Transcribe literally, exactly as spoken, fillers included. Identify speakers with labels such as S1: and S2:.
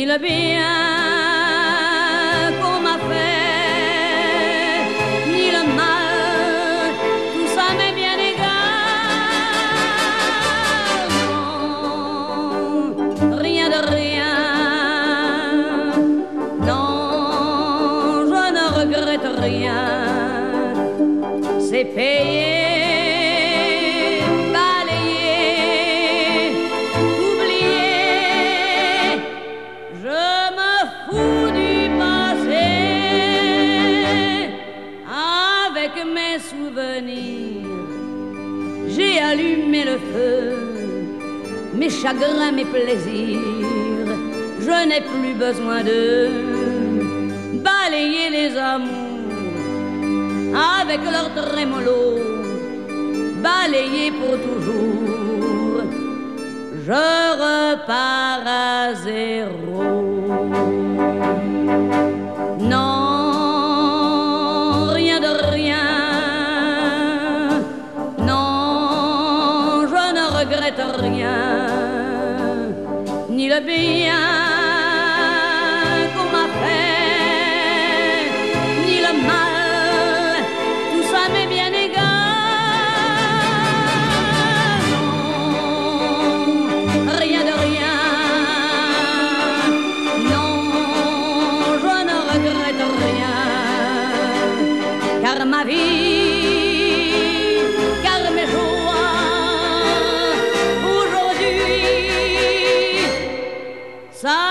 S1: le bien qu'on m'a fait, ni le mal, tout ça m'est bien égal. Non, rien de rien, non, je ne regrette rien, c'est payé. J'ai allumé le feu, mes chagrins, mes plaisirs. Je n'ai plus besoin de balayer les amours avec leur trémolo, balayer pour toujours. Je repars à zéro. Non. Rien, ni le bien qu'on m'a fait, ni le mal, tout ça m'est bien égal. Non, rien de rien, non, je ne regrette rien, car ma vie, car mes jours, ça